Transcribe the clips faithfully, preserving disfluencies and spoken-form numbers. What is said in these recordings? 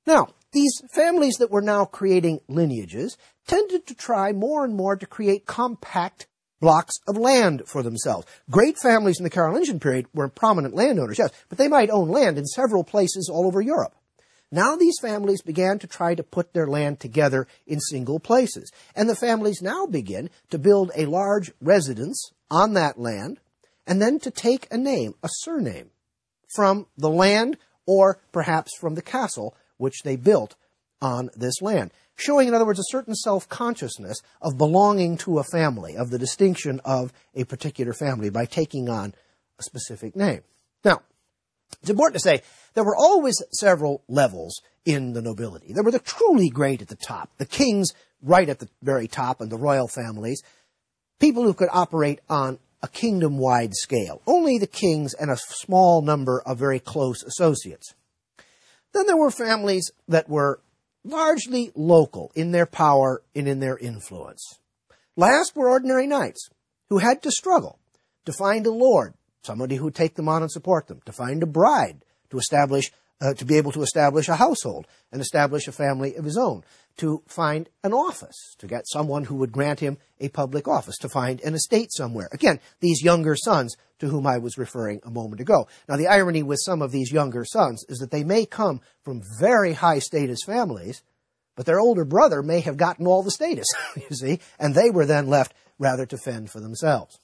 Now, these families that were now creating lineages tended to try more and more to create compact blocks of land for themselves. Great families in the Carolingian period were prominent landowners, yes, but they might own land in several places all over Europe. Now these families began to try to put their land together in single places. And the families now begin to build a large residence on that land, and then to take a name, a surname, from the land or perhaps from the castle which they built on this land. Showing, in other words, a certain self-consciousness of belonging to a family, of the distinction of a particular family by taking on a specific name. Now, it's important to say there were always several levels in the nobility. There were the truly great at the top, the kings right at the very top and the royal families, people who could operate on a kingdom-wide scale. Only the kings and a small number of very close associates. Then there were families that were largely local in their power and in their influence. Last were ordinary knights who had to struggle to find a lord, somebody who would take them on and support them, to find a bride, to establish, uh, to be able to establish a household and establish a family of his own, to find an office, to get someone who would grant him a public office, to find an estate somewhere. Again, these younger sons to whom I was referring a moment ago. Now, the irony with some of these younger sons is that they may come from very high status families, but their older brother may have gotten all the status, you see, and they were then left rather to fend for themselves.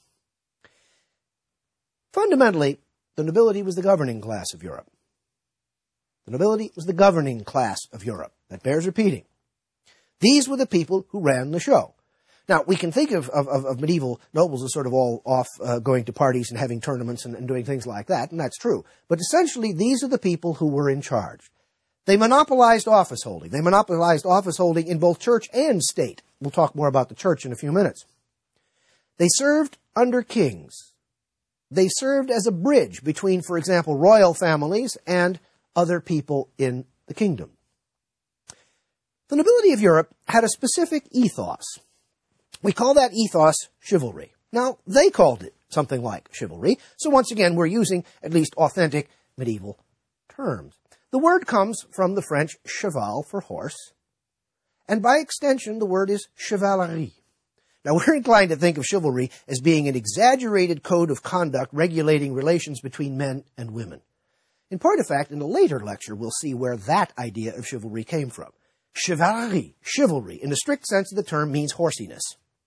Fundamentally, the nobility was the governing class of Europe. The nobility was the governing class of Europe. That bears repeating. These were the people who ran the show. Now, we can think of, of, of medieval nobles as sort of all off uh, going to parties and having tournaments and, and doing things like that, and that's true. But essentially, these are the people who were in charge. They monopolized office holding. They monopolized office holding in both church and state. We'll talk more about the church in a few minutes. They served under kings. They served as a bridge between, for example, royal families and other people in the kingdom. The nobility of Europe had a specific ethos. We call that ethos chivalry. Now, they called it something like chivalry, so once again, we're using at least authentic medieval terms. The word comes from the French cheval for horse, and by extension, the word is chevalerie. Now, we're inclined to think of chivalry as being an exaggerated code of conduct regulating relations between men and women. In point of fact, in a later lecture, we'll see where that idea of chivalry came from. Chevalerie, chivalry, in the strict sense of the term, means horsiness.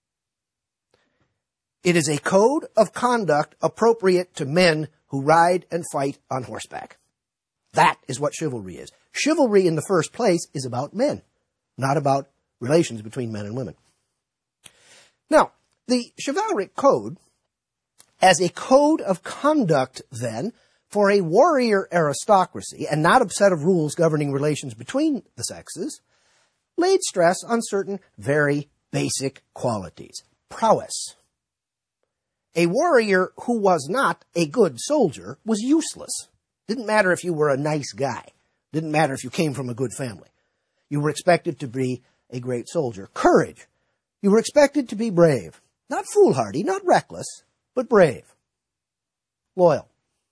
It is a code of conduct appropriate to men who ride and fight on horseback. That is what chivalry is. Chivalry, in the first place, is about men, not about relations between men and women. Now, the chivalric code, as a code of conduct, then, for a warrior aristocracy, and not a set of rules governing relations between the sexes, laid stress on certain very basic qualities. Prowess. A warrior who was not a good soldier was useless. Didn't matter if you were a nice guy. Didn't matter if you came from a good family. You were expected to be a great soldier. Courage. You were expected to be brave. Not foolhardy, not reckless, but brave. Loyal.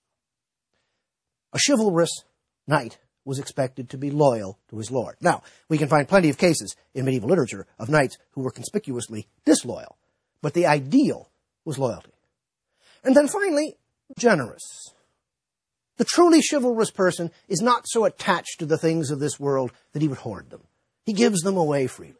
A chivalrous knight was expected to be loyal to his lord. Now, we can find plenty of cases in medieval literature of knights who were conspicuously disloyal, but the ideal was loyalty. And then finally, generous. The truly chivalrous person is not so attached to the things of this world that he would hoard them. He gives them away freely.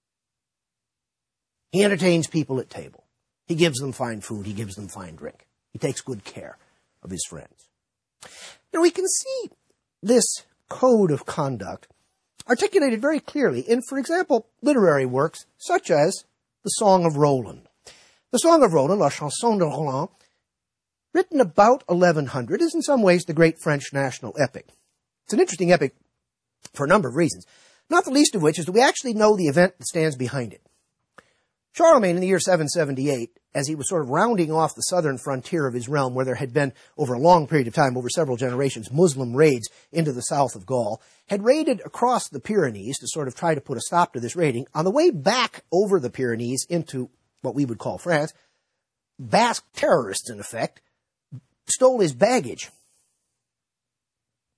He entertains people at table. He gives them fine food. He gives them fine drink. He takes good care of his friends. Now, we can see this code of conduct articulated very clearly in, for example, literary works such as the Song of Roland. The Song of Roland, La Chanson de Roland, written about eleven hundred, is in some ways the great French national epic. It's an interesting epic for a number of reasons, not the least of which is that we actually know the event that stands behind it. Charlemagne, in the year seven seventy-eight, as he was sort of rounding off the southern frontier of his realm, where there had been, over a long period of time, over several generations, Muslim raids into the south of Gaul, had raided across the Pyrenees to sort of try to put a stop to this raiding. On the way back over the Pyrenees into what we would call France, Basque terrorists, in effect, stole his baggage.